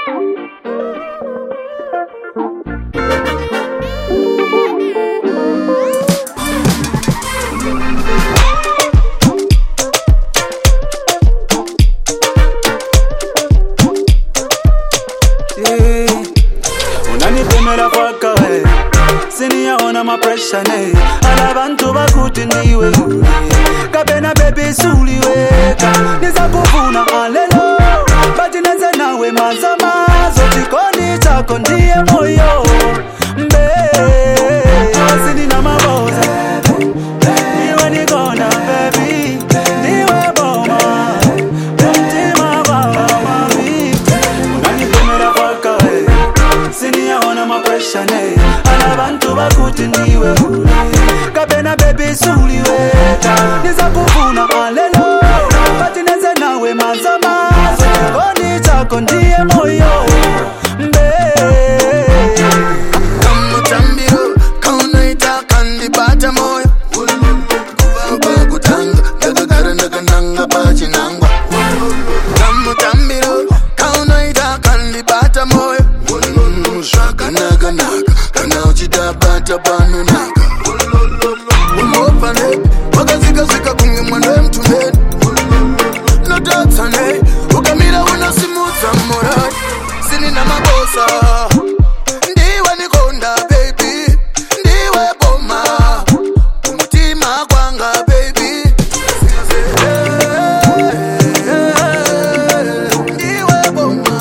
Unanipemela kwaka we siniyaona mapresha ne alabantu bakuthi ndiwe kapena baby suliweka nizakufuna alelo bathi nenze nawe mazamazo chikoni chako ndiye moyo mbe sini na maboza niwe nikona baby niwe boma mtima baba mami unanipemela kwaka we siniyaona mapresha ne alabantu bakuthi ndiwe kapena baby suliweka nizakufuna alelo bathi nenze nawe mazamazo chikoni chako ndiye moyo mbe kamutambiro kaunoita kandibata moyo kuva kutanga ndakagara ndakananga pachinangwa kamutambiro kaunoita kandibata moyo zvakanaka kana uchidabata panonaka umopane wakazika kunge mwana wemtumeni notatsane ukamira unosimudza morari sini namabosa ndiwe nikonda baby ndiwe boma kumutima kwanga baby ndiwe boma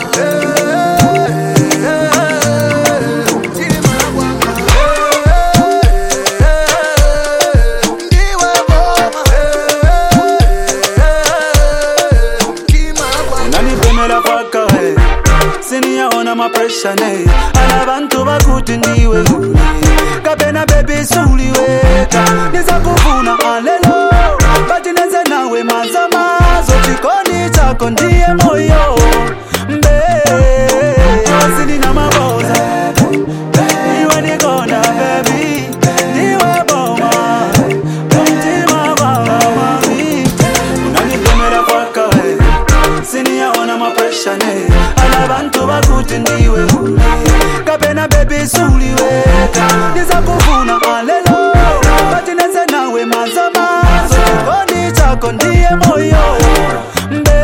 unanipemela kwaka we siniyaona mapresha ne alabantu bakuthi ndiwe kapena baby suliweka nizakufuna alelo bathi nenze nawe mazamazo chikoni chako ndiye moyo mbe sini na maboza niwe nikona baby niwe boma mtima baba mami unanipemela kwaka we siniyaona mapresha ne alabantu bakuthi ndiwe kapena baby suliweka nizakufuna alelo bathi nenze nawe mazamazo chikoni chako ndiye moyo mbe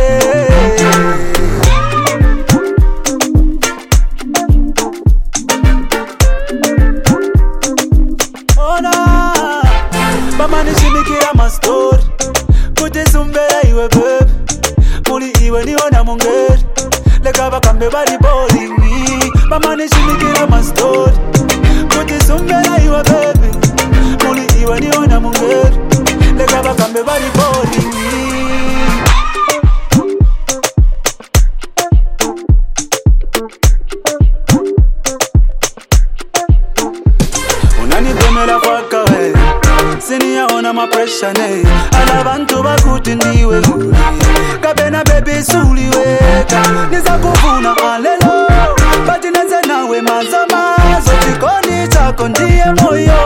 ona bamanishimikira mastori kuti sumbera iwe baby muli iwe niona mungeri leka bakambe bali boringi bamanishimikira mastori kuti sumbera iwe baby muli iwe niona mungeri leka bakambe bali boringi unanipemela kwaka we siniyaona mapresha ne alabantu bakuthi ndiwe kapena baby suliweka nizakufuna alelo bathi nenze nawe mazamazo chikoni chako ndiye moyo